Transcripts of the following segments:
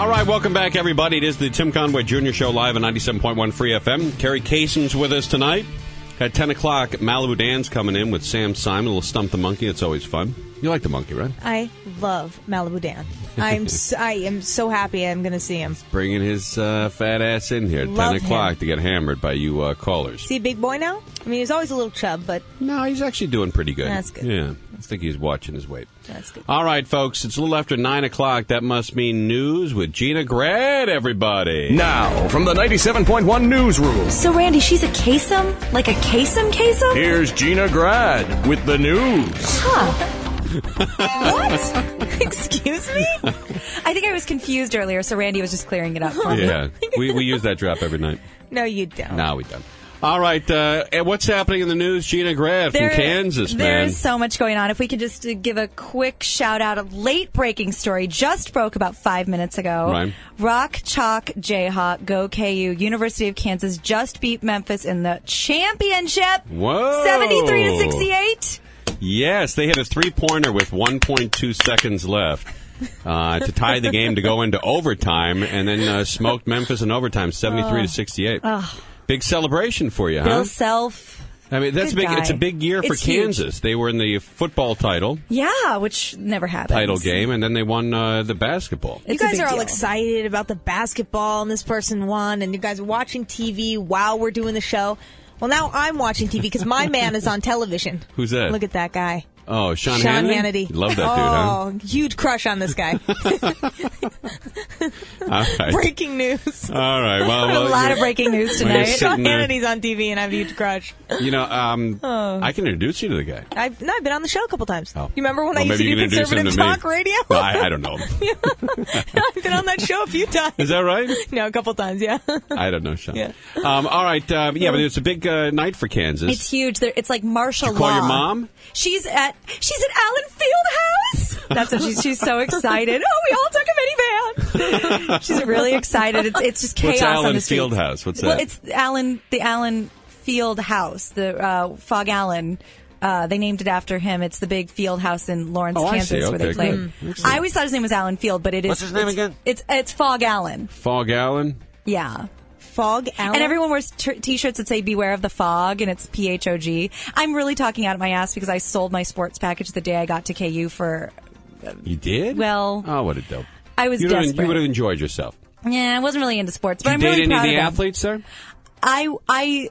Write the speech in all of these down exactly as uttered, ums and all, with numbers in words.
All right, welcome back, everybody. It is the Tim Conway Junior Show live on ninety-seven point one Free F M. Carrie Kasem's with us tonight. At ten o'clock, Malibu Dan's coming in with Sam Simon. A little Stump the Monkey. It's always fun. You like the monkey, right? I love Malibu Dan. I'm so, I am so happy I'm going to see him. Bringing his uh, fat ass in here at Love ten o'clock him. to get hammered by you uh, callers. Is he a big boy now? I mean, he's always a little chub, but... No, he's actually doing pretty good. That's good. Yeah, I think he's watching his weight. That's good. All right, folks, it's a little after nine o'clock. That must mean news with Gina Grad, everybody. Now, from the ninety-seven point one newsroom, So, Randy, she's a Kasem? Like a Kasem Kasem? here's Gina Grad with the news. Huh. What? Excuse me? I think I was confused earlier, so Randy was just clearing it up for me. Yeah, we, we use that drop every night. No, you don't. No, we don't. All right, uh, and what's happening in the news? Gina Grad from There- Kansas, man. There's so much going on. If we could just uh, give a quick shout out, a late breaking story just broke about five minutes ago. Right. Rock Chalk Jayhawk, go K U. University of Kansas just beat Memphis in the championship. Whoa. seventy-three to sixty-eight. Yes, they hit a three-pointer with one point two seconds left uh, to tie the game to go into overtime, and then uh, smoked Memphis in overtime, seventy-three to sixty-eight. Big celebration for you, huh? Bill Self. I mean, that's Good big. guy. It's a big year for It's huge. Kansas. They were in the football title Yeah, which never happened. title game, and then they won uh, the basketball. You It's a guys big are all deal. excited about the basketball and this person won, and you guys are watching T V while we're doing the show. Well, now I'm watching T V because my man is on television. Who's that? Look at that guy. Oh, Sean, Sean Hannity. Hannity. You love that oh, dude, huh? huge crush on this guy. All right. Breaking news. All right. Well, well a lot you're- of breaking news Well, you're tonight. sitting Sean there. Hannity's on T V, and I have a huge crush. You know, um, Oh. I can introduce you to the guy. I've, no, I've been on the show a couple times. Oh. You remember when Well, I used to maybe you do can introduce him conservative to me. talk radio? No, I, I don't know. I've been on that show a few times. Is that right? No, a couple times, yeah. I don't know, Sean. Yeah. Um, all right. Um, yeah, but it's a big uh, night for Kansas. It's huge. There- It's like martial Did you call law. your mom? She's at she's at Allen Fieldhouse. That's what she's she's so excited. Oh, we all took a minivan. She's really excited. It's it's just chaos What's Allen on the streets. Fieldhouse? What's Well, that? it's Allen the Allen Field House, the uh, Fog Allen. Uh, they named it after him. It's the big field house in Lawrence, Oh, I Kansas, see. where Okay, they play. good. Mm. Excellent. I always thought his name was Allen Field, but it is. What's his name it's, again? It's it's Fog Allen. Fog Allen? Yeah. Fog Allen. And everyone wears t- T-shirts that say "Beware of the Fog," and it's P H O G. I'm really talking out of my ass because I sold my sports package the day I got to K U for. You did? Well, Oh, what a dope. I was You would have- desperate. you would have enjoyed yourself. Yeah, I wasn't really into sports, but Did I'm you really date any of proud the of them. athletes, sir? I I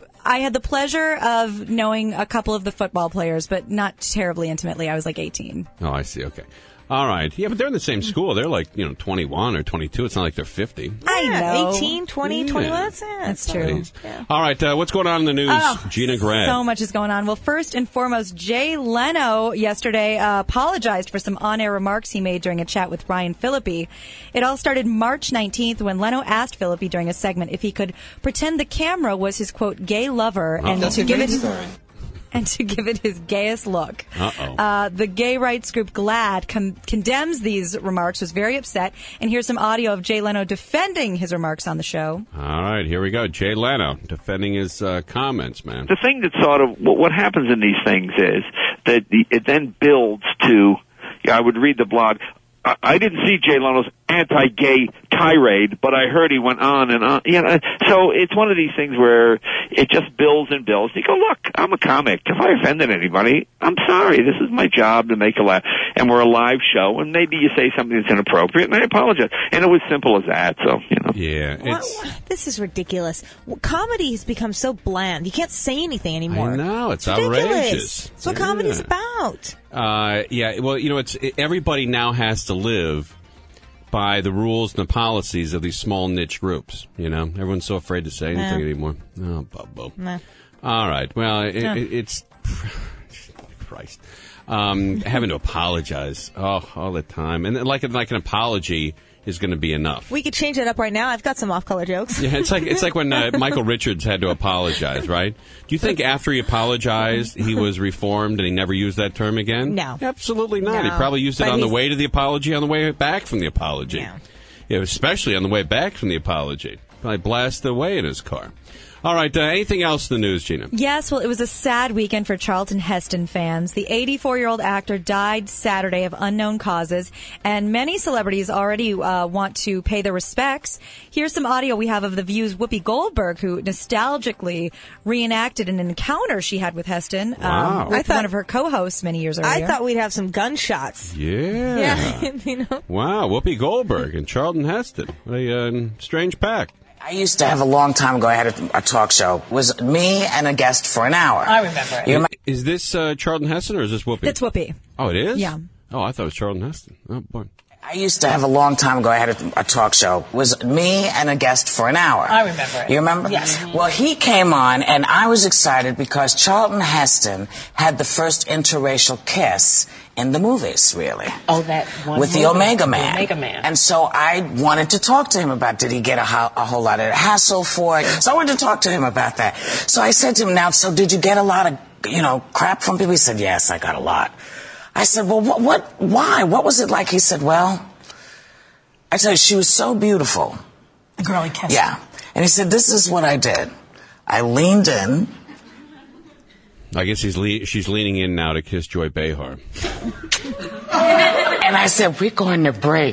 I had the pleasure of knowing a couple of the football players, but not terribly intimately. I was like eighteen. Oh, I see. Okay. All right. Yeah, but they're in the same school. They're like, you know, twenty-one or twenty-two. It's not like they're fifty. I Yeah, know. eighteen, twenty, Yeah. twenty-one. That's, yeah, That's true. Please. All right. Uh, what's going on in the news? Oh, Gina Grad. So much is going on. Well, first and foremost, Jay Leno yesterday uh, apologized for some on-air remarks he made during a chat with Ryan Phillippe. It all started March nineteenth when Leno asked Phillippe during a segment if he could pretend the camera was his, quote, gay lover and That's to a give great it story. and to give it his gayest look. Uh-oh. Uh, the gay rights group GLAAD con- condemns these remarks, was very upset, and here's some audio of Jay Leno defending his remarks on the show. All right. Here we go. Jay Leno defending his uh, comments, man. The thing that sort of what what happens in these things is that the, it then builds to. Yeah, I would read the blog. I, I didn't see Jay Leno's anti-gay tirade, but I heard he went on and on. You know, so it's one of these things where it just builds and builds. You go, look, I'm a comic. If I offended anybody, I'm sorry. This is my job to make a laugh, and we're a live show, and maybe you say something that's inappropriate, and I apologize. And it was simple as that. So you know. Yeah. What- It's. what- this is ridiculous. Well, comedy has become so bland. You can't say anything anymore. I know. It's ridiculous. outrageous. That's what Yeah. comedy's about. Uh, yeah, well, you know, it's everybody now has to live by the rules and the policies of these small niche groups. You know, everyone's so afraid to say anything Yeah. anymore. Oh, Bubbo. Nah. All right. Well, it, Yeah. it, it's Christ um, having to apologize oh all the time, and like like an apology is going to be enough. We could change it up right now. I've got some off-color jokes. Yeah, it's like it's like when uh, Michael Richards had to apologize, right? Do you think after he apologized, he was reformed and he never used that term again? No. Absolutely not. No. He probably used it But on the he's- way to the apology, on the way back from the apology. No. Yeah, especially on the way back from the apology. Probably blasted away in his car. All right, uh, anything else in the news, Gina? Yes, well, it was a sad weekend for Charlton Heston fans. The eighty-four-year-old actor died Saturday of unknown causes, and many celebrities already uh, want to pay their respects. Here's some audio we have of The View's Whoopi Goldberg, who nostalgically reenacted an encounter she had with Heston Wow. um, with I thought- one of her co-hosts many years earlier. I thought we'd have some gunshots. Yeah. Yeah, you know. Wow, Whoopi Goldberg and Charlton Heston. What a uh, strange pack. I used to have a long time ago, I had a, a talk show. It was me and a guest for an hour. I remember it. You remember? Is this uh, Charlton Heston or is this Whoopi? It's Whoopi. Oh, it is? Yeah. Oh, I thought it was Charlton Heston. Oh, boy. I used to have a long time ago, I had a, a talk show. It was me and a guest for an hour. I remember it. You remember? Yes. Well, he came on, and I was excited because Charlton Heston had the first interracial kiss in the movies, really. Oh, that one With the movie. Omega Man. The Omega Man. And so I wanted to talk to him about, did he get a, ho- a whole lot of hassle for it? So I wanted to talk to him about that. So I said to him, now, so did you get a lot of, you know, crap from people? He said, yes, I got a lot. I said, well, what, what, why? What was it like? He said, well, I tell you, she was so beautiful. The girl he kissed. Yeah. And he said, this is what I did. I leaned in. I guess he's le- she's leaning in now to kiss Joy Behar. And I said, we're going to break.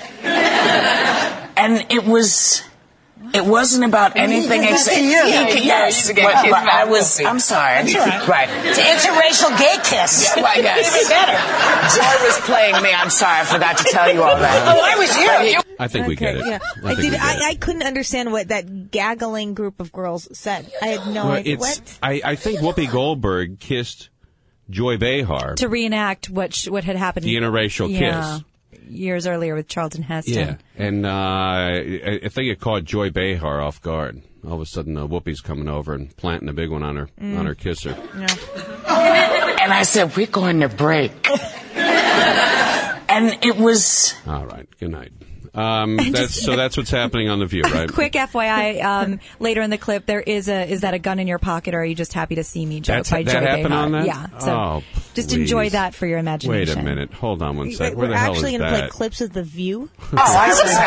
And it was, it wasn't about anything except, you. Yeah, he- yeah, yes, you get but, kissed but by I was, Whoopi. I'm sorry. That's all right. Right. It's an interracial gay kiss. Yeah, right, yes. Even better. Joy was playing me. I'm sorry. I forgot to tell you all that. Oh, I was here. You- I think we get it. Yeah. I I, think did, we get I, it. I couldn't understand what that gaggling group of girls said. I had no Well, idea. it's, What? I, I think Whoopi Goldberg kissed Joy Behar. To reenact what sh- what had happened. The interracial yeah, kiss. years earlier with Charlton Heston. Yeah, and uh, I, I think it caught Joy Behar off guard. All of a sudden, uh, Whoopi's coming over and planting a big one on her, Mm. on her kisser. And I said, we're going to break. And it was... All right, good night. Um, that's, so that's what's happening on The View, right? Quick F Y I, um, later in the clip, there is a, is that a gun in your pocket, or are you just happy to see me joke That's, by that Joy happened Behar? on that? Yeah. So oh, just please. enjoy that for your imagination. Wait a minute. Hold on one Wait, sec. Where we're the hell actually is going to play that? clips of The View? Oh, I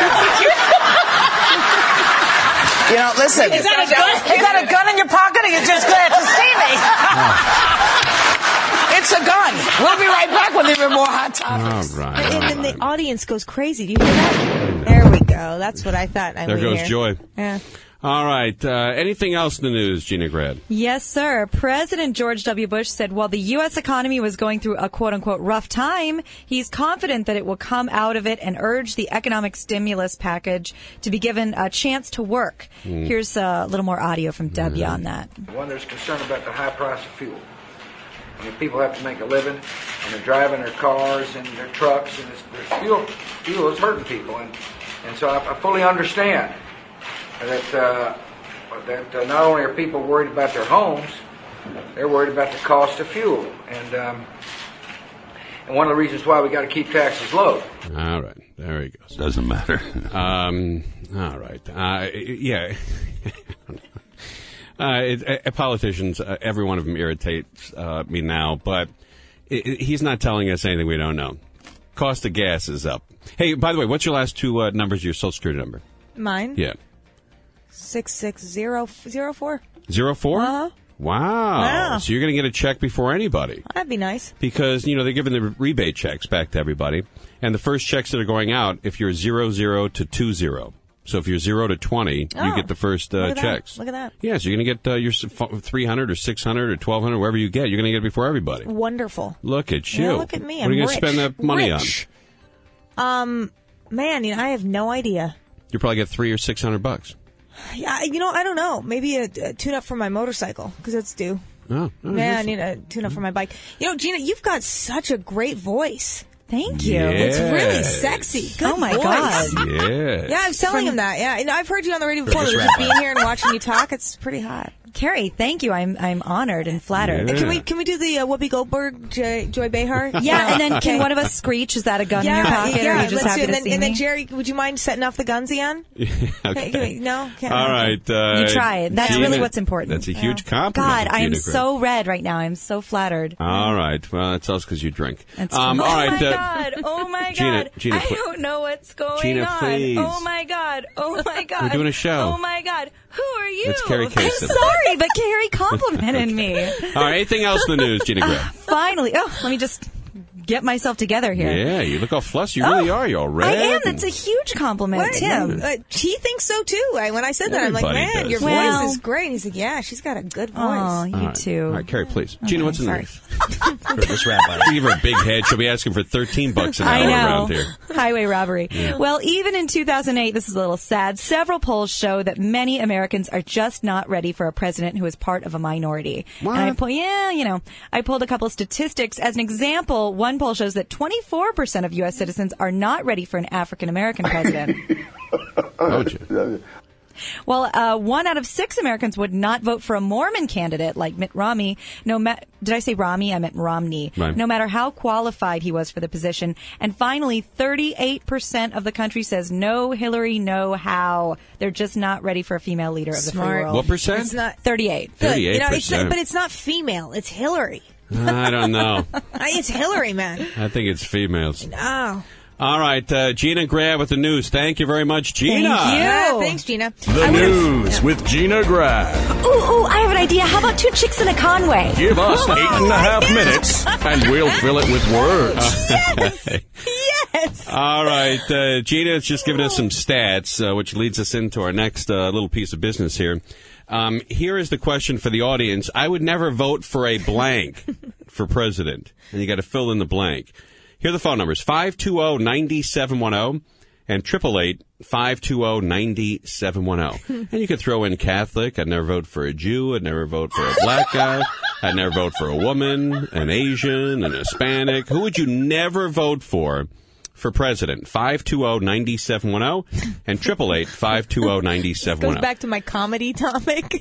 was You know, listen. Is that a gun? You got a gun in your pocket, or you're just glad to see me? It's a gun. We'll be right back with even more hot topics. All right. And all then right. the audience goes crazy. Do you hear that? There we go. That's what I thought I There would goes hear. Joy. Yeah. All right. Uh, anything else in the news, Gina Grad? Yes, sir. President George W. Bush said while the U S economy was going through a quote-unquote rough time, he's confident that it will come out of it and urged the economic stimulus package to be given a chance to work. Mm. Here's a little more audio from Debbie on that. One, there's concern about the high price of fuel. I mean, people have to make a living, and they're driving their cars and their trucks, and it's, there's fuel. Fuel is hurting people, and and so I, I fully understand that uh, that uh, not only are people worried about their homes, they're worried about the cost of fuel, and um, and one of the reasons why we got to keep taxes low. All right. There he goes. Doesn't matter. Um, all right. Uh, yeah. uh, it, uh, politicians, uh, every one of them irritates uh, me now, but it, it, he's not telling us anything we don't know. Cost of gas is up. Hey, by the way, what's your last two uh, numbers of your Social Security number? Mine? Yeah. six six zero zero four. Zero four? Uh-huh. Wow. Wow. So you're going to get a check before anybody. That'd be nice. Because, you know, they're giving the rebate checks back to everybody. And the first checks that are going out, if you're zero, zero to two zero. So if you're zero to twenty, Oh, you get the first uh, look at that. checks. Look at that. Yeah, so you're going to get uh, your three hundred or six hundred or twelve hundred, wherever you get. You're going to get it before everybody. Wonderful. Look at you. Yeah, look at me. What are you I'm going to rich. spend that money Rich. Um, man, you know, I have no idea. on? You probably get three or six hundred bucks. Yeah, you know, I don't know. Maybe a, a tune-up for my motorcycle, because that's due. Oh, oh Yeah, I yes. need a tune-up for my bike. You know, Gina, you've got such a great voice. Thank you. Yeah. It's really Yes. sexy. Good Oh, my voice. God. Yeah. Yeah, I was telling him that. Yeah, and I've heard you on the radio before. Just Just wrap being here and watching you talk, it's pretty hot. Carrie, thank you. I'm I'm honored and flattered. Yeah. Can we can we do the uh, Whoopi Goldberg, Joy, Joy Behar? Yeah, and then can one of us screech? Is that a gun yeah, in your pocket? Yeah, or are you just let's happy do it. to And, see then, and then me? Jerry, would you mind setting off the gunsian? Okay. Can we- no? Can't, All right. Uh, You try it. That's Gina, really what's important. That's a huge compliment. God, I am Gina Grad. so red right now. I'm so flattered. All right. Well, that's us because you drink. That's Um, true. all Oh right. my uh, God! Oh my Gina- God! Gina, I pl- don't know what's going Gina, on. please. Oh my God! Oh my God! We're doing a show. Oh my God! Who are you? It's Carrie I'm Kasem. sorry, but Carrie complimented me. All right. Anything else in the news, Gina Grad? Finally, oh, let me just get myself together here. Yeah, you look all flustered. You really Oh, are. You're all red. I am. That's a huge compliment, What? Tim. Uh, he thinks so too. I, when I said that, I'm like, Everybody man, does. your Well- voice is great. And he's like, yeah, she's got a good voice. Oh, you All right. too. All right, Carrie, please. Gina, what's in the sorry. news? This rap buddy. Give her a big head. She'll be asking for thirteen bucks an hour I know. around here. Highway robbery. Well, even in two thousand eight, this is a little sad. Several polls show that many Americans are just not ready for a president who is part of a minority. What? And I pull, yeah, you know, I pulled a couple of statistics. As an example, one poll shows that twenty-four percent of U S citizens are not ready for an African American president. Oh, Gina. Well, uh, one out of six Americans would not vote for a Mormon candidate like Mitt Romney. No, ma- did I say Romney? I meant Romney. Right. No matter how qualified he was for the position. And finally, thirty-eight percent of the country says no Hillary, no how. They're just not ready for a female leader of the free Smart. world. What percent? It's not thirty-eight. good. You know, it's thirty-eight percent. not, but it's not female. It's Hillary. I don't know. I- It's Hillary, man. I think it's females. Oh. All right, uh, Gina Grad with the news. Thank you very much, Gina. Thank you. Yeah, thanks, Gina. The news with Gina Grad. Ooh, ooh, I have an idea. How about two chicks in a Conway? Give us eight and a half minutes, and we'll fill it with words. Yes. All right, uh, Gina's just given us some stats, uh, which leads us into our next uh, little piece of business here. Um, here is the question for the audience. I would never vote for a blank for president, and you got to fill in the blank. Here are the phone numbers, five two zero, nine seven one zero and triple eight, five two zero, nine seven one zero. And you could throw in Catholic. I'd never vote for a Jew. I'd never vote for a black guy. I'd never vote for a woman, an Asian, an Hispanic. Who would you never vote for for president? five two zero, nine seven one zero and triple eight, five two zero, nine seven one Goes zero. back to my comedy topic.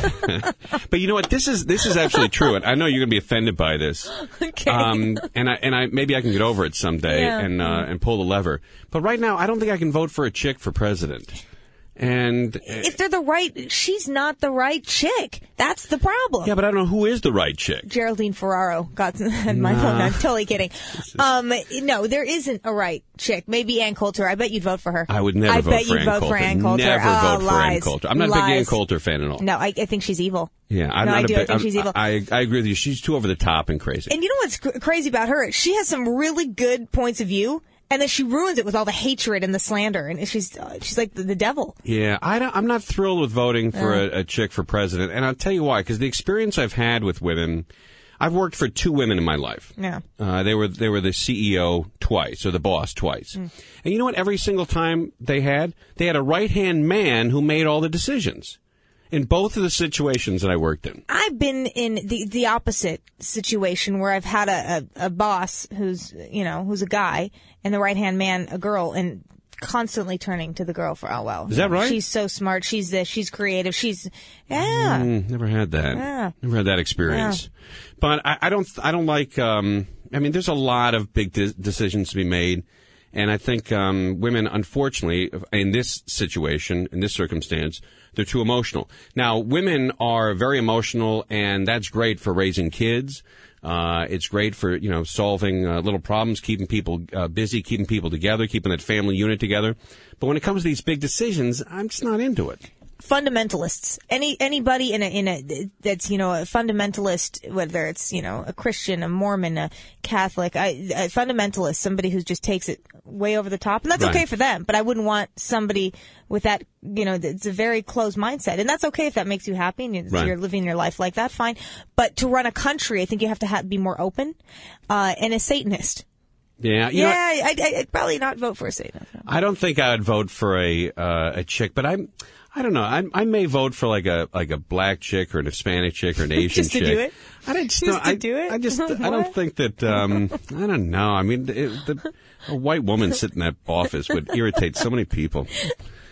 But you know what? This is this is actually true, and I know you're going to be offended by this. Okay. Um, and I and I maybe I can get over it someday Yeah. and uh, and pull the lever. But right now, I don't think I can vote for a chick for president. And uh, If they're the right, she's not the right chick. That's the problem. yeah, but I don't know who is the right chick. Geraldine Ferraro got had my phone. I'm totally kidding. Um, no, there isn't a right chick. Maybe Ann Coulter. I bet you'd vote for her. I would never I vote bet for you'd Ann vote Coulter. for Ann Coulter. Never Oh, vote for Ann lies. Coulter. I'm not a big Ann Lies. Coulter fan at all. No, I, I think she's evil. Yeah, I'm No, not I a do. big, I think I'm- she's evil. I, I agree with you. She's too over the top and crazy. And you know what's cr- crazy about her? She has some really good points of view, and then she ruins it with all the hatred and the slander, and she's uh, she's like the, the devil. Yeah, I don't, I'm not thrilled with voting for a, a chick for president, and I'll tell you why. Because the experience I've had with women, I've worked for two women in my life. Yeah. Uh, they were they were the C E O twice, or the boss twice. Mm. And you know what? Every single time they had, they had a right hand man who made all the decisions in both of the situations that I worked in. I've been in the the opposite situation where I've had a, a, a boss who's you know who's a guy and the right hand man a girl, and constantly turning to the girl for oh well. Is that right? She's so smart. She's this. She's creative. She's yeah. Mm, never had that. Yeah. Never had that experience. But I, I don't. I don't like. Um, I mean, there's a lot of big de- decisions to be made, and I think um, women, unfortunately, in this situation, in this circumstance, they're too emotional. Now, women are very emotional, and that's great for raising kids. Uh, it's great for, you know, solving uh, little problems, keeping people uh, busy, keeping people together, keeping that family unit together. But when it comes to these big decisions, I'm just not into it. Fundamentalists. Any anybody in a in a that's you know a fundamentalist, whether it's you know a Christian, a Mormon, a Catholic, I, a fundamentalist, somebody who just takes it way over the top, and that's Right. okay for them. But I wouldn't want somebody with that you know it's a very closed mindset, and that's okay if that makes you happy and you're, Right. you're living your life like that. Fine, but to run a country, I think you have to ha- be more open. Uh, and a Satanist. Yeah, you Yeah, know, I, I, I'd probably not vote for a Satanist. I don't think I would vote for a uh, a chick, but I'm. I don't know. I, I may vote for like a like a black chick or an Hispanic chick or an Asian Just to chick. do it? I don't, just, Just I, to do it? I just I What? don't think that. Um, I don't know. I mean, it, the, a white woman sitting in that office would irritate so many people.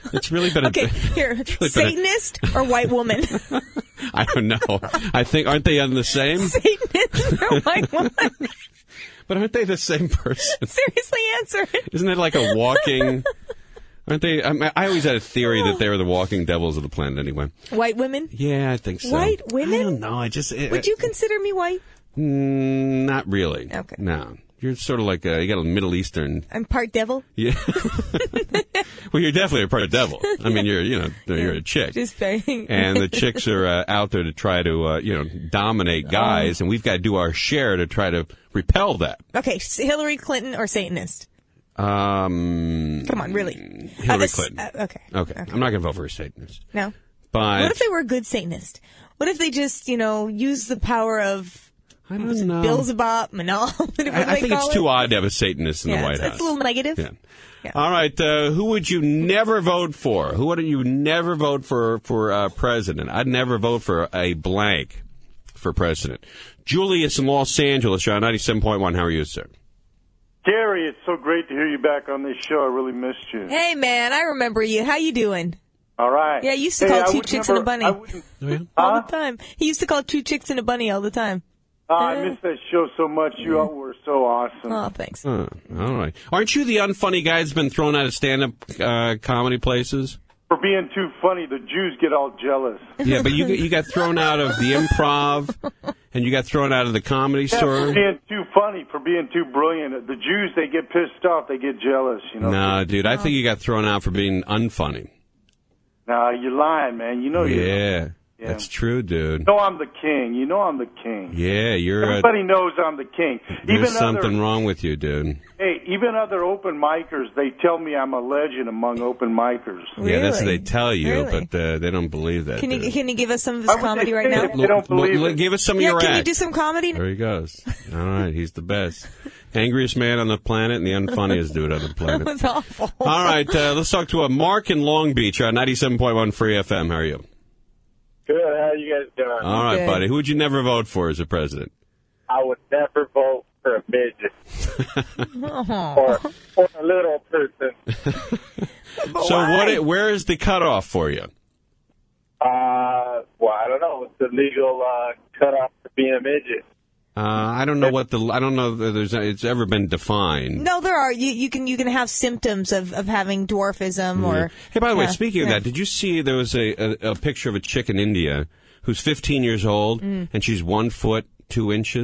It's really been a... Okay, here, really been a- Satanist or white woman? I don't know. I think, aren't they on the same? Satanist or white woman? But aren't they the same person? Seriously, answer it. Isn't it like a walking... Aren't they? I, mean, I always had a theory that they were the walking devils of the planet anyway. White women? Yeah, I think so. White women? I don't know. I just... It, Would you consider me white? Mm, not really. Okay. No. You're sort of like a, you got a Middle Eastern... I'm part devil? Yeah. Well, you're definitely a part of devil. I mean, you're, you know, you're a chick. Just saying. And the chicks are uh, out there to try to, uh, you know, dominate guys, and we've got to do our share to try to repel that. Okay, Hillary Clinton or Satanist? Um, Come on, really. Hillary Uh, Clinton. Uh, okay. okay. I'm not going to vote for a Satanist. No? But What if they were a good Satanist? What if they just, you know, use the power of... I don't know. Beelzebub and all. I, I think it's too odd to have a Satanist in yeah, the White it's, House. It's a little negative. Yeah. Yeah. All right. Uh, who would you never vote for? Who would you never vote for for uh, president? I'd never vote for a blank for president. Julius in Los Angeles, you're on ninety-seven point one. How are you, sir? Gary, it's so great to hear you back on this show. I really missed you. Hey, man, I remember you. How you doing? All right. Yeah, you used to Hey, call I two would chicks never- and a bunny. I wouldn't- Oh, yeah? all Huh? the time. He used to call two chicks and a bunny all the time. Oh, I missed that show so much. You all were so awesome. Oh, thanks. Uh, all right. Aren't you the unfunny guy that's been thrown out of stand-up uh, comedy places? For being too funny, the Jews get all jealous. Yeah, but you you got thrown out of the Improv, and you got thrown out of the Comedy Yeah, Store. for being too funny, for being too brilliant. The Jews, they get pissed off. They get jealous, you know. No, dude, I think you got thrown out for being unfunny. Nah, you're lying, man. You know you're Yeah, that's true, dude. You know I'm the king. You know I'm the king. Yeah, you're. A, Everybody knows I'm the king. there's Even something other, wrong with you, dude. hey, even other open micers, they tell me I'm a legend among open micers. Yeah, that's what they Really? tell you, Really? but uh, they don't believe that. Can you dude. can you give us some of his Why would comedy they right say now? it if they don't L- believe l- it? give us some of Yeah, your can you act. do some comedy? There he goes. All right, he's the best. Angriest man on the planet and the unfunniest dude on the That planet. was awful. All right, uh, let's talk to a Mark in Long Beach on ninety-seven point one Free F M. How are you? Good. How you guys doing? All right, Good. buddy. Who would you never vote for as a president? I would never vote for a midget or, or a little person. So what? It, where is the cutoff for you? Uh, well, I don't know. It's the legal uh, cutoff for being a midget. Uh, I don't know what the. I don't know that there's. It's ever been defined. No, there are. You, you can you can have symptoms of, of having dwarfism or. Hey, by the way, Yeah, speaking of yeah. that, did you see there was a, a, a picture of a chick in India who's fifteen years old Mm. and she's one foot two inches,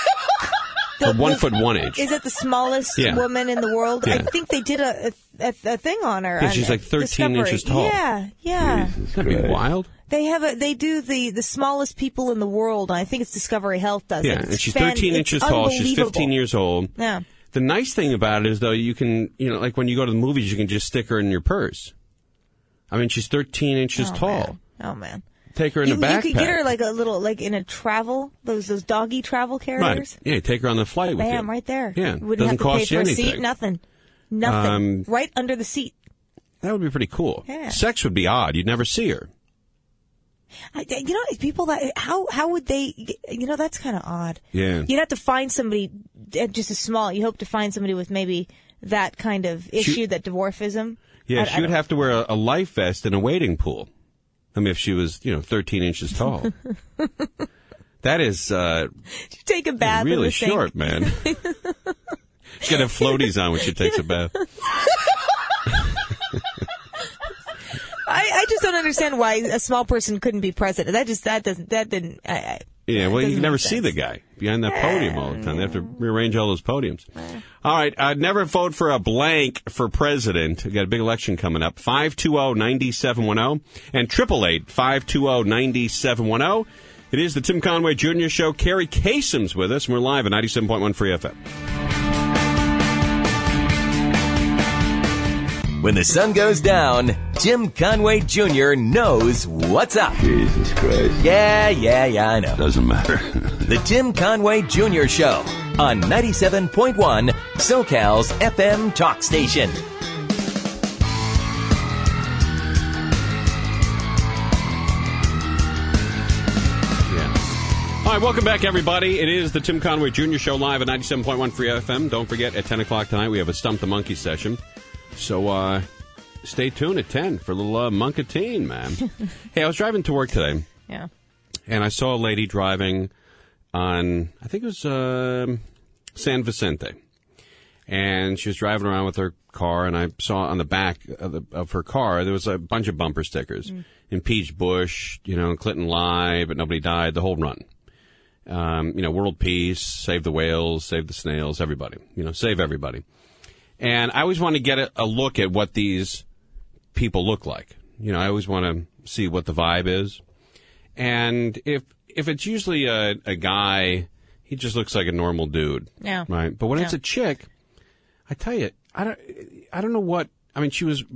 or one foot one inch. Is it the smallest Yeah. woman in the world? I Yeah. think they did a a, a thing on her. Yeah, on she's like thirteen Discovery. inches tall. Yeah, yeah. That'd be wild. They have a. They do the, the smallest people in the world. I think it's Discovery Health does Yeah, it. and It's she's fan- thirteen it's inches tall. She's unbelievable. fifteen years old. Yeah. The nice thing about it is, though, you can, you know, like when you go to the movies, you can just stick her in your purse. I mean, she's thirteen inches Oh, tall. man. Oh man. Take her in You, a you backpack. could get her like a little like in a travel those those doggy travel carriers. Right. Yeah, you take her on the flight with Bam, you. right there. Yeah, You wouldn't doesn't have to cost pay you for a anything. seat. Nothing. Nothing. Um, right under the seat. That would be pretty cool. Yeah. Sex would be odd. You'd never see her. I, you know, people that how how would they? You know, that's kind of odd. Yeah. You'd have to find somebody uh, just as small. You hope to find somebody with maybe that kind of issue, that dwarfism. Yeah, I- she I would don't- have to wear a, a life vest in a wading pool. I mean, if she was, you know, thirteen inches tall. That is uh, take a bath. in really the sink. short, man. She's got to have floaties on when she takes a bath. I, I just don't understand why a small person couldn't be president. That just that doesn't that didn't. I, I, Yeah, well, you doesn't can never make see sense. the guy behind that podium all the time. They have to rearrange all those podiums. All right, uh, never vote for a blank for president. We've got a big election coming up. five two zero, nine seven one zero and triple eight, five two zero, nine seven one zero. It is the Tim Conway Junior Show. Carrie Kasem's with us, and we're live at ninety-seven point one Free F M. When the sun goes down, Tim Conway Junior knows what's up. Jesus Christ. Yeah, yeah, yeah, I know. Doesn't matter. The Tim Conway Junior Show on ninety-seven point one SoCal's F M talk station. All right, welcome back, everybody. It is the Tim Conway Junior Show live at ninety-seven point one Free F M. Don't forget, at ten o'clock tonight, we have a Stump the Monkey session. So uh, stay tuned at ten for a little uh, Munkatine, man. Hey, I was driving to work today. Yeah. And I saw a lady driving on, I think it was uh, San Vicente. And she was driving around with her car, and I saw on the back of, the, of her car, there was a bunch of bumper stickers. Mm. Impeach Bush, you know, Clinton lied, but nobody died, the whole run. Um, you know, world peace, save the whales, save the snails, everybody. You know, save everybody. And I always want to get a, a look at what these people look like. You know, I always want to see what the vibe is. And if if it's usually a, a guy, he just looks like a normal dude. Yeah. Right? But when yeah. it's a chick, I tell you, I don't, I don't know what, I mean, she was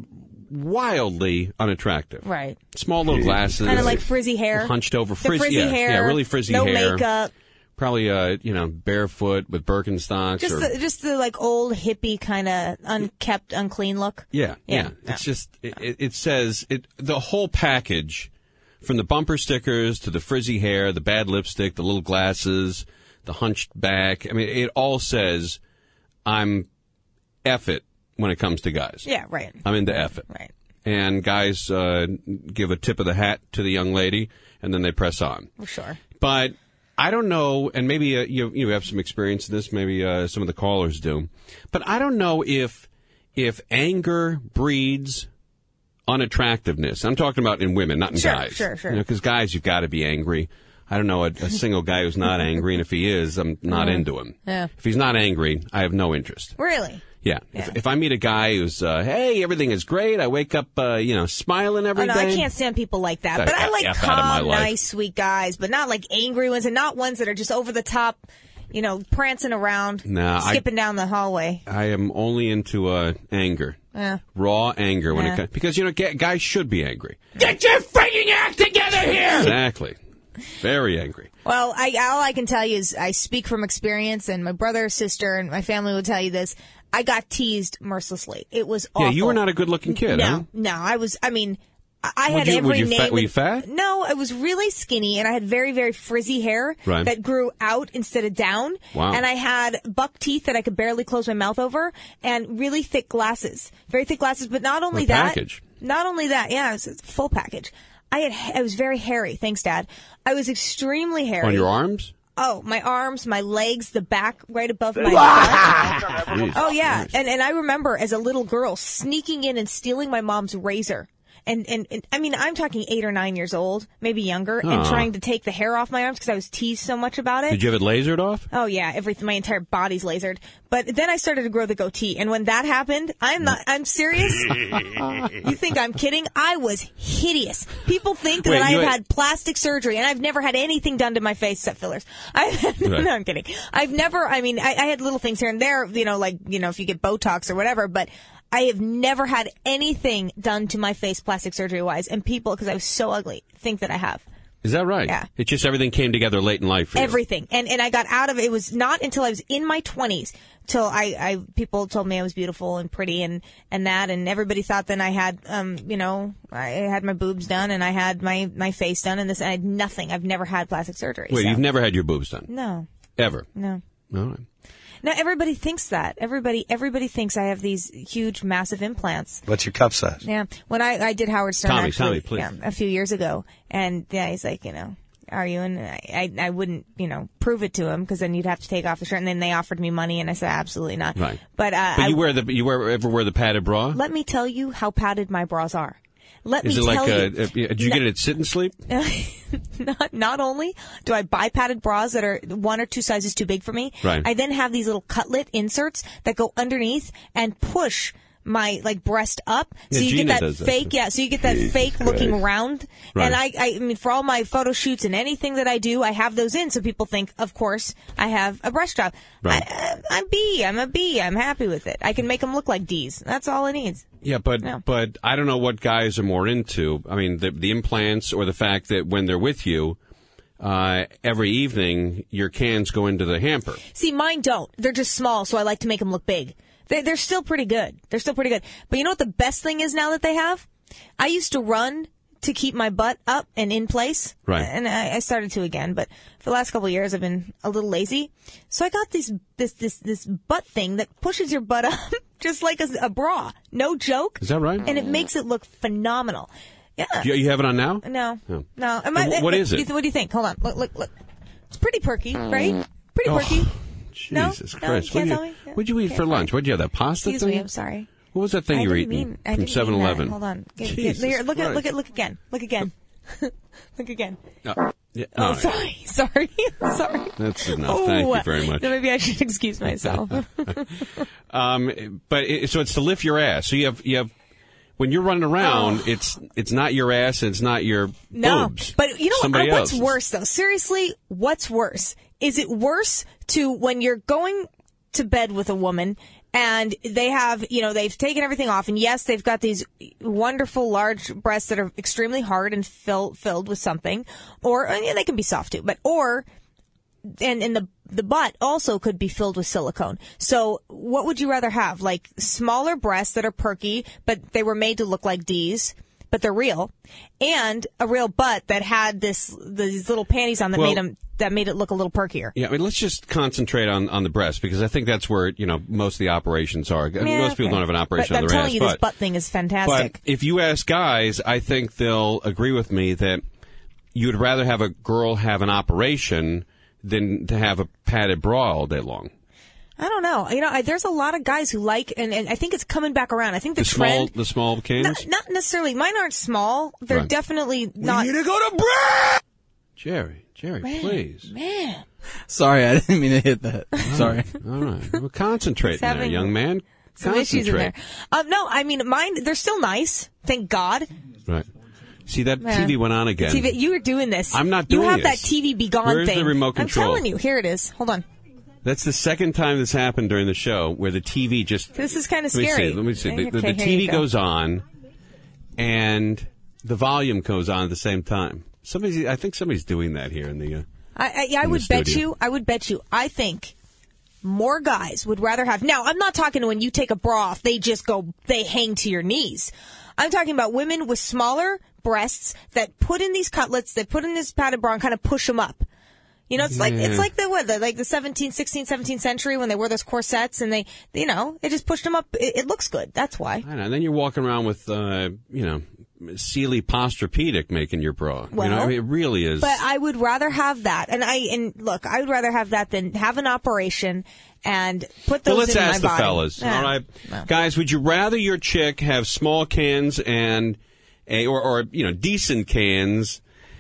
wildly unattractive. Right. Small little glasses. Kind of like frizzy hair. Hunched over. The Frizz, frizzy yeah, hair. Yeah, really frizzy no hair. No makeup. Probably, uh, you know, barefoot with Birkenstocks. Just or, the, just the, like, old hippie kind of unkept, unclean look. Yeah, yeah. yeah. It's yeah. just, it, it says, it the whole package, from the bumper stickers to the frizzy hair, the bad lipstick, the little glasses, the hunched back. I mean, it all says, I'm F it when it comes to guys. Yeah, right. I'm into F it. Right. And guys uh, give a tip of the hat to the young lady, and then they press on. For sure. But I don't know, and maybe uh, you you have some experience in this, maybe uh, some of the callers do, but I don't know if if anger breeds unattractiveness. I'm talking about in women, not in sure, guys. Sure, sure, You know, because guys, you've got to be angry. I don't know a, a single guy who's not angry, and if he is, I'm not mm. into him. Yeah. If he's not angry, I have no interest. Really? Yeah. yeah. If, if I meet a guy who's, uh, hey, everything is great, I wake up, uh, you know, smiling every oh, no, day. I can't stand people like that. That but I like F out of my calm, life. nice, sweet guys, but not like angry ones, and not ones that are just over the top, you know, prancing around, nah, skipping I, down the hallway. I am only into uh, anger. Yeah. Raw anger when yeah. it comes, because, you know, guys should be angry. Get your freaking act together here! Exactly. Very angry. Well, I, all I can tell you is I speak from experience, and my brother, sister, and my family will tell you this. I got teased mercilessly. It was awful. Yeah, you were not a good-looking kid, no, huh? No, I was, I mean, I Would had you, every you name. Fat, were you fat? No, I was really skinny, and I had very, very frizzy hair right. that grew out instead of down. Wow. And I had buck teeth that I could barely close my mouth over, and really thick glasses. Very thick glasses, but not only what that. package? Not only that, yeah, it was a full package. I had, I was very hairy. Thanks, Dad. I was extremely hairy. On your arms? Oh, my arms, my legs, the back right above my butt. Oh, yeah. And and I remember as a little girl sneaking in and stealing my mom's razor. And, and, and I mean, I'm talking eight or nine years old, maybe younger, Aww. and trying to take the hair off my arms because I was teased so much about it. Did you have it lasered off? Oh, yeah. Everything, my entire body's lasered. But then I started to grow the goatee. And when that happened, I'm not, I'm serious. You think I'm kidding? I was hideous. People think Wait, that I've had... had plastic surgery, and I've never had anything done to my face except fillers. I, right. No, I'm kidding. I've never, I mean, I, I had little things here and there, you know, like, you know, if you get Botox or whatever, but I have never had anything done to my face plastic surgery-wise, and people, because I was so ugly, think that I have. Is that right? Yeah. It just everything came together late in life for you. Everything. And and I got out of it. It was not until I was in my twenties till I, I people told me I was beautiful and pretty and, and that, and everybody thought then I had, um, you know, I had my boobs done and I had my, my face done and this, and I had nothing. I've never had plastic surgery. Wait, so. You've never had your boobs done? No. Ever? No. All right. Now, everybody thinks that. Everybody everybody thinks I have these huge, massive implants. What's your cup size? Yeah. When I, I did Howard Stern, Tommy, actually, Tommy, please. Yeah, a few years ago, and yeah, he's like, you know, are you? And I, I, I wouldn't, you know, prove it to him because then you'd have to take off the shirt. And then they offered me money, and I said, absolutely not. Right. But, uh, but you I, wear the you wear, ever wear the padded bra? Let me tell you how padded my bras are. Let Is me it tell like you. a, a, did you no, get it at Sit and Sleep? not, not only do I buy padded bras that are one or two sizes too big for me, right. I then have these little cutlet inserts that go underneath and push my like breast up, so yeah, you Gina get that does fake, that. yeah. So you get that fake looking round, right. and I, I mean, for all my photo shoots and anything that I do, I have those in, so people think, of course, I have a breast job. Right. I, I'm B, I'm a B, I'm happy with it. I can make them look like D's. That's all it needs. Yeah, but No. but I don't know what guys are more into. I mean, the, the implants or the fact that when they're with you, uh, every evening your cans go into the hamper. See, mine don't. They're just small, so I like to make them look big. They're, they're still pretty good. They're still pretty good. But you know what the best thing is now that they have? I used to run to keep my butt up and in place. Right. And I, I started to again, but for the last couple of years I've been a little lazy. So I got this, this, this, this butt thing that pushes your butt up just like a, a bra. No joke. Is that right? And it makes it look phenomenal. Yeah. You, you have it on now? No. Oh. No. Am I, what, what is it? What do you think? Hold on. Look, look, look. It's pretty perky, right? Pretty Oh, perky. Jesus no? Christ. No, you can't What'd tell you, me? Yeah. what'd you eat Okay, for fine. lunch? What'd you have, that pasta Excuse thing? me, I'm sorry. What was that thing I you were didn't eating mean, I from didn't seven mean that. eleven? Hold on. Get, get, Jesus here, look at Christ. look at look again. Look again. Look again. Uh, yeah, Oh, all right. sorry, sorry, sorry. That's enough. Oh, Thank you very much. No, maybe I should excuse myself. Um, but it, so it's to lift your ass. So you have you have when you're running around, Oh. it's it's not your ass, it's not your No, boobs. but you know Somebody what? What's else's. worse though? Seriously, what's worse? Is it worse to when you're going to bed with a woman and they have, you know, they've taken everything off, and yes, they've got these wonderful large breasts that are extremely hard and fill, filled with something, or and, yeah, they can be soft too, but or and and the the butt also could be filled with silicone. So what would you rather have? Like smaller breasts that are perky, but they were made to look like D's, but they're real, and a real butt that had this these little panties on that Well- made them that made it look a little perkier. Yeah, I mean, let's just concentrate on, on the breast because I think that's where you know most of the operations are. Yeah, most people okay. don't have an operation but on I'm their telling ass, you, but this butt thing is fantastic. But if you ask guys, I think they'll agree with me that you would rather have a girl have an operation than to have a padded bra all day long. I don't know. You know, I, there's a lot of guys who like, and, and I think it's coming back around. I think the, The small, trend, the small cans. not, not necessarily. Mine aren't small. They're Right. definitely not. need to go to bra. Jerry, Jerry, Man, please. man. Sorry, I didn't mean to hit that. Sorry. All right, well, concentrate He's there, having young man. Some Concentrate. issues in there. Um, no, I mean mine. They're still nice. Thank God. Right. See, that Man. T V went on again. T V, you were doing this. I'm not You doing have this. that T V be gone Where's thing. the remote control? I'm telling you. Here it is. Hold on. That's the second time this happened during the show where the T V just. This is kind of Let me scary. see. Let me see. The, the, Okay, the here you T V go. goes on, and the volume goes on at the same time. Somebody's. I think somebody's doing that here in the. Uh, I, I, I in would the bet studio. you. I would bet you. I think more guys would rather have. Now, I'm not talking when you take a bra off, they just go, they hang to your knees. I'm talking about women with smaller breasts that put in these cutlets, that put in this padded bra and kind of push them up. You know, it's like it's Yeah. like the what, the, like the seventeenth, sixteenth, seventeenth century when they wore those corsets and they, you know, they just pushed them up. It, it looks good. That's why. I know. And then you're walking around with, uh, you know, Sealy Posturepedic making your bra. Well, you know, I mean, it really is. But I would rather have that, and I and look, I would rather have that than have an operation and put those Well, let's in ask my the body. fellas. Yeah. All right, No. guys, would you rather your chick have small cans and a or, or you know decent cans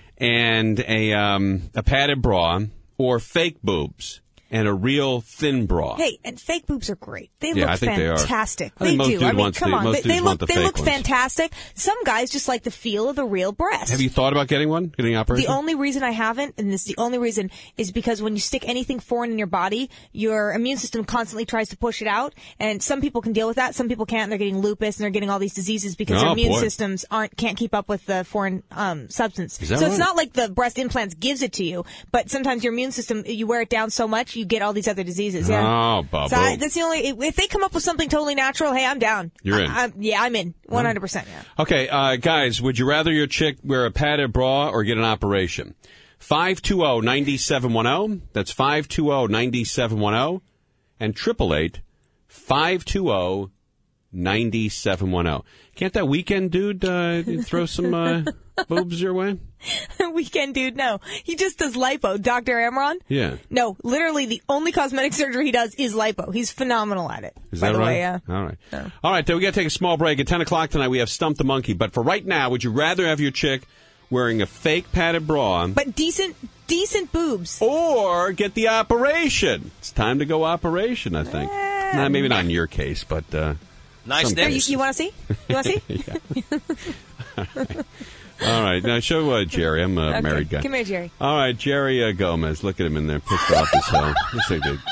and a um, a padded bra, or fake boobs and a real thin bra? Hey, and fake boobs are great. They Yeah, look I think they are. fantastic. I think most do. dudes I mean, want come the- on. most They, dudes they want look the they fake look ones. fantastic. Some guys just like the feel of the real breast. Have you thought about getting one, getting an operation? The only reason I haven't, and this is the only reason, is because when you stick anything foreign in your body, your immune system constantly tries to push it out. And some people can deal with that. Some people can't. And they're getting lupus and they're getting all these diseases because their Oh, immune boy. systems aren't can't keep up with the foreign um, substance. Is that so right? it's not like the breast implants gives it to you, but sometimes your immune system, you wear it down so much, you get all these other diseases. Yeah. Oh, Bobo. So I, that's the only. If they come up with something totally natural, hey, I'm down. You're in. I, I, yeah, I'm in. one hundred percent. Yeah. Okay, uh, guys, would you rather your chick wear a padded bra or get an operation? five two zero, nine seven one zero. That's five two zero, nine seven one zero. And triple eight, five two zero, nine seven one zero. Can't that weekend dude uh, throw some uh, boobs your way? Weekend dude, no. He just does lipo. Doctor Amron? Yeah. No, literally the only cosmetic surgery he does is lipo. He's phenomenal at it. Is by that the right? way, yeah. All right. Yeah. All right, then we got to take a small break. At ten o'clock tonight, we have Stump the Monkey. But for right now, would you rather have your chick wearing a fake padded bra But decent, decent boobs. or get the operation? It's time to go operation, I think. Eh, nah, maybe not in your case, but... Uh, Nice some Here, you, cases. you want to see? You want to see? Yeah. All right. All right. Now, show uh, Jerry. I'm a Okay. married guy. Come here, Jerry. All right, Jerry uh, Gomez. Look at him in there, pissed off as hell. Looks like the-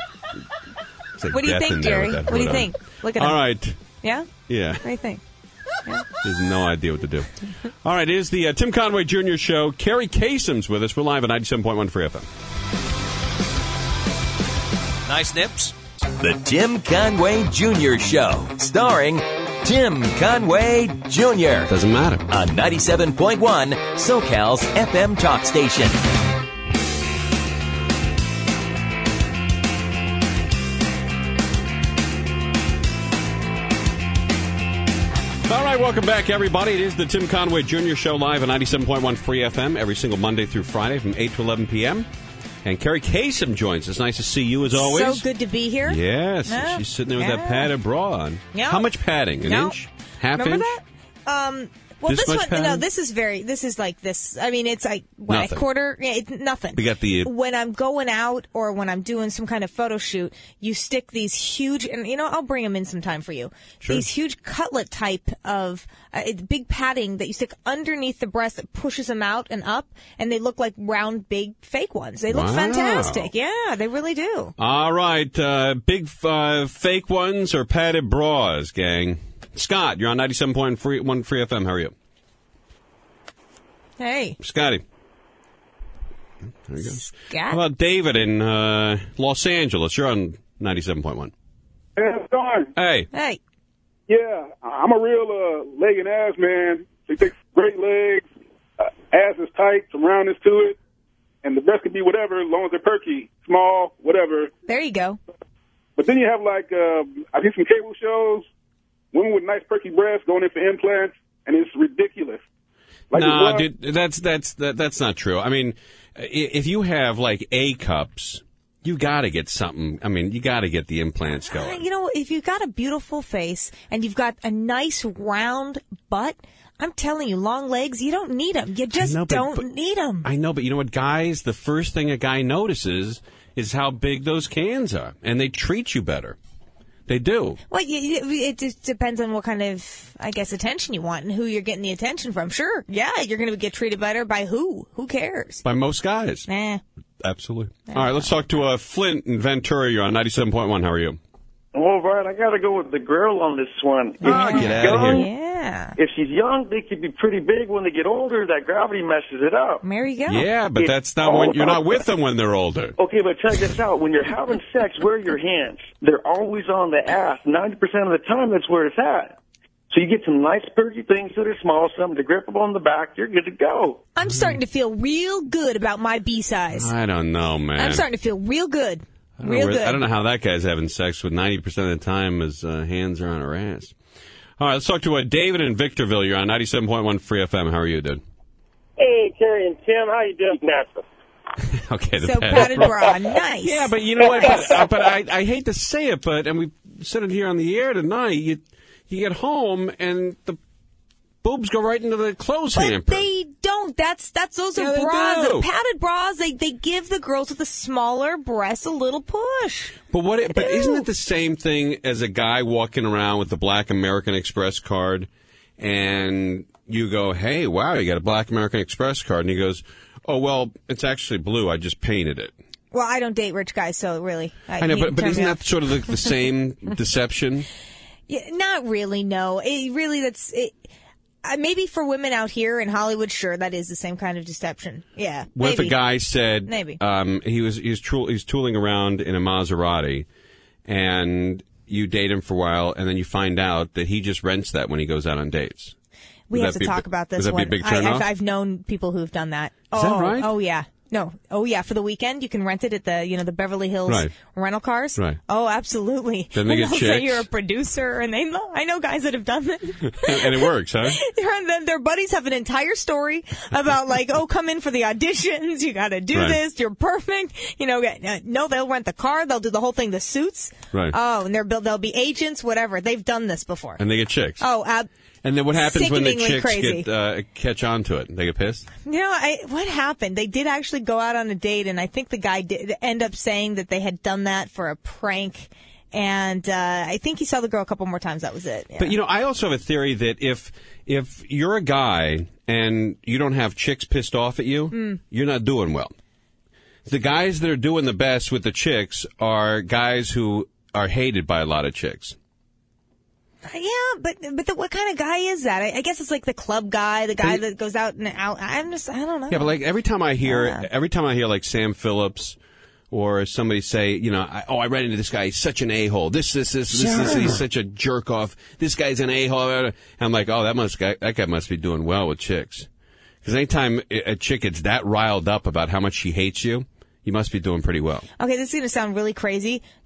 looks like What do you death think, in there Jerry? with that What do you hood on. think? Look at him. All right. Yeah? Yeah. What do you think? Yeah? He has no idea what to do. All right, it is the uh, Tim Conway Junior Show. Kerry Kasem's with us. We're live at ninety-seven point one Free F M. Nice nips. The Tim Conway Junior Show, starring Tim Conway Junior Doesn't matter. On ninety-seven point one, SoCal's F M talk station. right, welcome back, everybody. It is the Tim Conway Junior Show live on ninety-seven point one Free F M every single Monday through Friday from eight to eleven p.m. And Carrie Kasem joins us. Nice to see you as always. So good to be here. Yes, Yeah. she's sitting there with Yeah. that padded bra on. Yeah. How much padding? An No. inch? Half Remember inch? that? Um, well, This this, much one, padding? no, this is very, this is like this. I mean, it's like, what, Nothing. a quarter? Yeah, it's nothing. We got the- When I'm going out or when I'm doing some kind of photo shoot, you stick these huge, and you know, I'll bring them in sometime for you. Sure. These huge cutlet type of uh, big padding that you stick underneath the breast that pushes them out and up, and they look like round, big, fake ones. They look Wow. fantastic. Yeah, they really do. All right, uh, big uh, fake ones or padded bras, gang. Scott, you're on ninety-seven point one Free F M. How are you? Hey. Scotty. There you go. Scott? How about David in uh, Los Angeles? You're on ninety-seven point one. Hey, how's it going? Hey. Hey. Yeah, I'm a real uh, leg and ass man. They take great legs, uh, ass is tight, some roundness to it, and the breast can be whatever as long as they're perky, small, whatever. There you go. But then you have like, uh, I think some cable shows, women with nice perky breasts going in for implants, and it's ridiculous. Like no, it's, uh, dude, that's that's that, that's not true. I mean, i- if you have like A cups, you got to get something. I mean, you got to get the implants Uh, going. You know, if you've got a beautiful face and you've got a nice round butt, I'm telling you, long legs, you don't need them. You just know, but- don't but- need them. I know, but you know what, guys? The first thing a guy notices is how big those cans are, and they treat you better. They do. Well, you, you- it just depends on what kind of, I guess, attention you want and who you're getting the attention from. Sure, yeah, you're going to get treated better by who? Who cares? By most guys. Nah. Absolutely. All right, let's talk to uh, Flint in Ventura. You're on ninety-seven point one. How are you? All right, I got to go with the girl on this one. If Ah, she's get outta here. young- Yeah. If she's young, they could be pretty big. When they get older, that gravity messes it up. There you go. Yeah, but that's not when you're not with them when they're older. Okay, but check this out. When you're having sex, where are your hands? They're always on the ass. ninety percent of the time, that's where it's at. So you get some nice, perky things that are small, something to grip them on the back. You're good to go. I'm starting to feel real good about my B size. I don't know, man. I'm starting to feel real good. I don't know Real where- good. I don't know how that guy's having sex with ninety percent of the time his uh, hands are on her ass. All right, let's talk to uh, David in Victorville. You're on ninety-seven point one Free F M. How are you, dude? Hey, Terry and Tim, how you doing, NASA? Okay, the So padded bra, nice. Yeah, but you know what? But, uh, but I, I hate to say it, but and we said it here on the air tonight. You you get home and the boobs go right into the clothes But hamper. they don't. That's that's those Yeah, are they bras. do. Padded bras. They they give the girls with the smaller breasts a little push. But what? It, but isn't it the same thing as a guy walking around with the Black American Express card, and you go, "Hey, wow, you got a Black American Express card," and he goes, "Oh, well, it's actually blue. I just painted it." Well, I don't date rich guys, so really, I know, he but, but turned isn't me that off. sort of the, the same deception? Yeah, not really. No, it really that's it. Uh, maybe for women out here in Hollywood, sure, that is the same kind of deception. Yeah. What maybe. if a guy said Maybe. um, he was he was tool, he's tooling around in a Maserati, and you date him for a while, and then you find out that he just rents that when he goes out on dates? We Would have that to be a talk bi- about this Would that one. be a big I, turnoff? I've, I've known people who've done that. Is oh, that right? Oh yeah. No. Oh yeah. For the weekend, you can rent it at the you know the Beverly Hills Right. rental cars. Right. Oh, absolutely. Then they and get they'll say chicks. you're a producer, and they I know guys that have done that. and it works, huh? And then their buddies have an entire story about like, oh, come in for the auditions. You got to do Right. this. You're perfect. You know, uh, no, they'll rent the car. They'll do the whole thing, the suits. Right. Oh, and they're they'll be agents, whatever. They've done this before. And they get chicks. Oh, ab- And then what happens when the sickeningly chicks crazy. get uh, catch on to it? They get pissed? You know, I, what happened? They did actually go out on a date, and I think the guy did end up saying that they had done that for a prank. And uh, I think he saw the girl a couple more times. That was it. Yeah. But you know, I also have a theory that if if you're a guy and you don't have chicks pissed off at you, Mm. you're not doing well. The guys that are doing the best with the chicks are guys who are hated by a lot of chicks. Yeah, but but the, what kind of guy is that? I, I guess it's like the club guy, the guy But- that goes out and out. I'm just, I don't know. Yeah, but like every time I hear, Yeah. every time I hear like Sam Phillips or somebody say, you know, I, oh, I read into this guy. He's such an a-hole. This, this, this, this, this, Sure. he's such a jerk off. This guy's an a-hole. I'm like, oh, that must guy, that guy must be doing well with chicks. Because anytime a chick gets that riled up about how much she hates you, you must be doing pretty well. Okay, this is going to sound really crazy.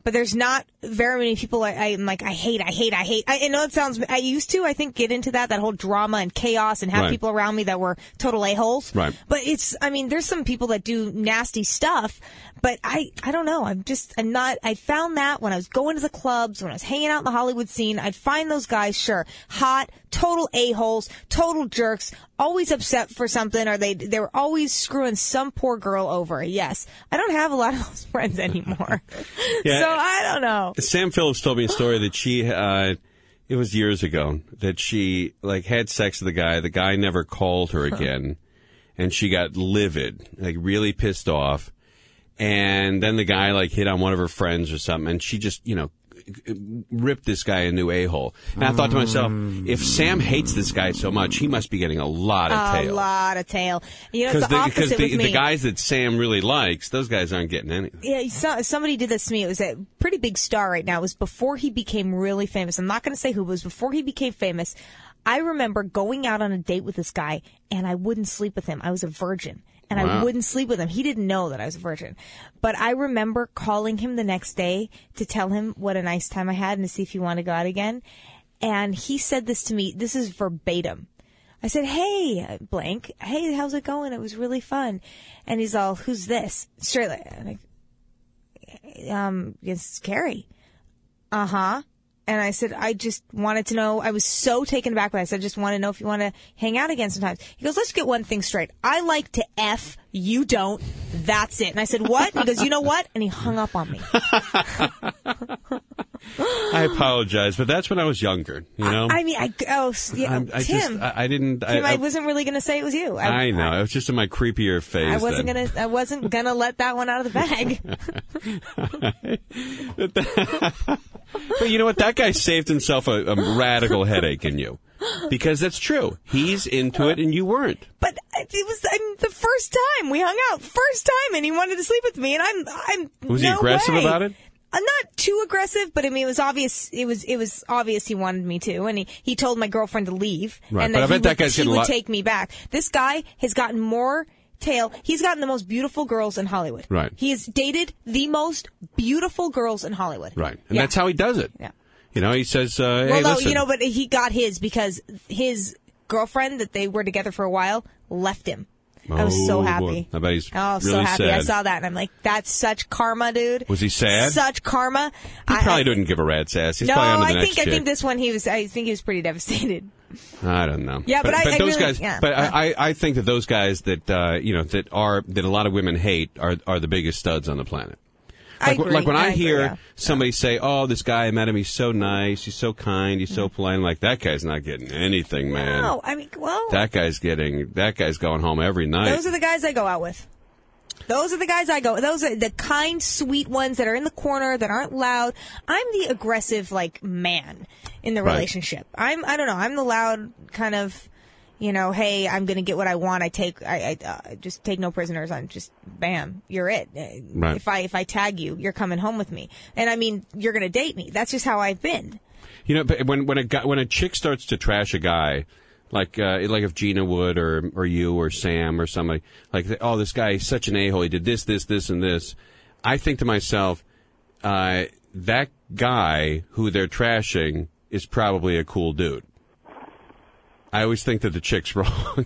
but there's not very many people I, I'm like, I hate, I hate, I hate. I, I know it sounds, I used to, I think, get into that, that whole drama and chaos and have Right. people around me that were total a-holes. Right. But it's, I mean, there's some people that do nasty stuff, but I, I don't know. I'm just, I'm not, I found that when I was going to the clubs, when I was hanging out in the Hollywood scene, I'd find those guys, sure, hot, total a-holes, total jerks, always upset for something, or they, they were always screwing some poor girl over. Yes. I don't have a lot of those friends anymore. Yeah. So I don't know. Sam Phillips told me a story that she, uh, it was years ago, that she, like, had sex with the guy. The guy never called her again, and she got livid, like, really pissed off. And then the guy, like, hit on one of her friends or something, and she just, you know, ripped this guy a new a-hole. And I thought to myself, if Sam hates this guy so much, he must be getting a lot of A tail. lot of tail. You know, it's the, the, opposite the, with me. the guys that Sam really likes, those guys aren't getting anything. Yeah, so, somebody did this to me. It was a pretty big star right now. It was before he became really famous. I'm not going to say who, but it was before he became famous. I remember going out on a date with this guy, and I wouldn't sleep with him. I was a virgin. And Wow. I wouldn't sleep with him. He didn't know that I was a virgin. But I remember calling him the next day to tell him what a nice time I had and to see if he wanted to go out again. And he said this to me. This is verbatim. I said, hey, blank. Hey, how's it going? It was really fun. And he's all, who's this? Straight like, I'm like, um, it's Carrie. Uh-huh. And I said, I just wanted to know, I was so taken aback by it. I said, I just want to know if you want to hang out again sometimes. He goes, let's get one thing straight. I like to F, you don't. That's it. And I said, what? And he goes, you know what? And he hung up on me. I apologize, but that's when I was younger, you know? I, I mean, I, oh, yeah, I'm- I Tim. just, I, I didn't, Tim, I, I, I, wasn't really going to say it was you. I know, I was just in my creepier phase I wasn't then. gonna. I wasn't gonna let that one out of the bag. But you know what? That guy saved himself a, a radical headache in you. Because that's true. He's into it and you weren't. But it was I mean, the first time we hung out, first time, and he wanted to sleep with me, and I'm, I'm. Was he no aggressive way. about it? I'm not too aggressive, but I mean, it was obvious. It was it was obvious he wanted me to, and he, he told my girlfriend to leave, Right, and but that I he bet that would, guy's he getting a would lot- take me back. This guy has gotten more tail. He's gotten the most beautiful girls in Hollywood. Right. He has dated the most beautiful girls in Hollywood. Right. And Yeah. that's how he does it. Yeah. You know, he says, uh, Well, hey, no, listen. you know, but he got his because his girlfriend that they were together for a while left him. I was so Oh, happy. boy. I bet he's Oh, so really happy. I sad. saw that, and I'm like, that's such karma, dude. Was he sad? Such karma. He I- probably I- didn't give a rat's ass. He's no, probably on to the I next think I chick. think this one he was. I think he was pretty devastated. I don't know. Yeah, but I- I those really- guys. yeah. But I, I I think that those guys that uh, you know that are that a lot of women hate are are the biggest studs on the planet. I Like, agree. like when I, I agree, hear yeah. somebody say, "Oh, this guy I met him. He's so nice. He's so kind. He's so polite." I'm like, that guy's not getting anything, man. No, I mean, well, That guy's getting. That guy's going home every night. those are the guys I go out with. Those are the guys I go. Those are the kind, sweet ones that are in the corner that aren't loud. I'm the aggressive, like man in the Right. relationship. I'm. I don't know. I'm the loud kind of. You know, hey, I'm going to get what I want. I take. I, I uh, just take no prisoners. I'm just bam. You're it. Uh, Right. If I if I tag you, you're coming home with me. And I mean, you're going to date me. That's just how I've been. You know, but when when a guy, when a chick starts to trash a guy, like uh, like if Gina would or or you or Sam or somebody, like, oh, this guy is such an a-hole. He did this, this, this, and this. I think to myself, uh, that guy who they're trashing is probably a cool dude. I always think that the chick's wrong.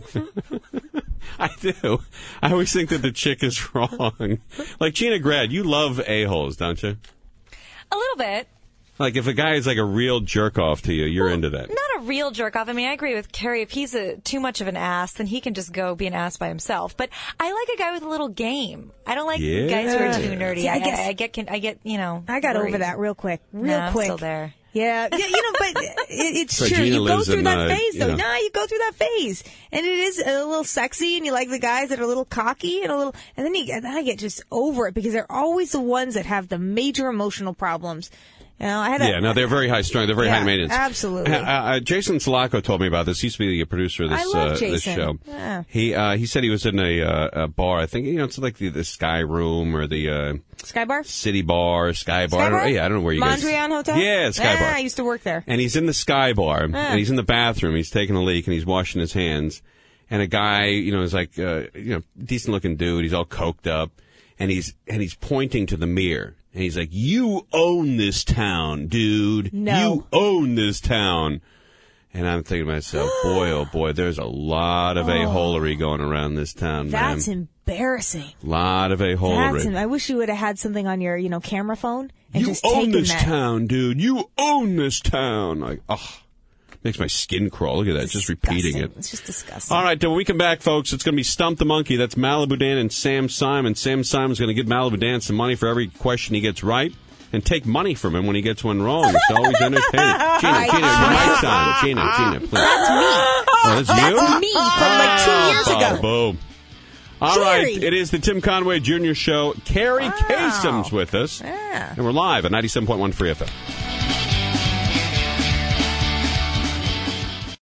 I do. I always think that the chick is wrong. Like Gina Grad, you love a-holes, don't you? A little bit. Like if a guy is like a real jerk off to you, you're into that. Not a real jerk off. I mean, I agree with Carrie. If he's a, too much of an ass, then he can just go be an ass by himself. But I like a guy with a little game. I don't like Yeah. guys who are too nerdy. See, I I, guess- I, I get, I get, you know. I got worried. over that real quick. Real No, I'm quick. still there. Yeah, yeah, you know, but it, it's So true. Gina You go lives through in, that uh, phase, though. you know. Nah, you go through that phase, and it is a little sexy, and you like the guys that are a little cocky and a little, and then you, and then I get just over it because they're always the ones that have the major emotional problems. You know, I had a, Yeah, no, they're very high strung. They're very Yeah, high maintenance. absolutely. Uh, uh, Jason Sulaco told me about this. He used to be the producer of this, I love uh, this Jason. show. Yeah. He uh, he said he was in a, uh, a bar. I think you know it's like the, the Sky Room or the uh, Sky Bar, City Bar, Sky Bar. Sky I don't, Bar? yeah, I don't know where you guys. Mondrian Hotel. Yeah, Sky Ah, Bar. I used to work there. And he's in the Sky Bar, Ah. and he's in the bathroom. He's taking a leak, and he's washing his hands. And a guy, you know, is like, uh, you know, decent looking dude. He's all coked up, and he's and he's pointing to the mirror, And he's like, you own this town, dude. No. You own this town. And I'm thinking to myself, boy, oh boy, there's a lot of Oh. a-holery going around this town, That's man. embarrassing. A lot of a-holery. That's. I wish you would have had something on your, you know, camera phone and You just own taken this that. town, dude. You own this town. Like, oh, makes my skin crawl. Look at that, just repeating it. It's just disgusting. All right, then when we come back, folks, it's going to be Stump the Monkey. That's Malibu Dan and Sam Simon. Sam Simon's going to give Malibu Dan some money for every question he gets right and take money from him when he gets one wrong. It's always entertaining. Gina, Gina, your mic's on. Gina, Gina, please. That's me. Oh, that's you? That's me from like two years Oh, ago. boom. All Jerry. right, it is the Tim Conway Junior Show. Carrie Kasem's with us. Yeah. And we're live at ninety-seven point one Free F M.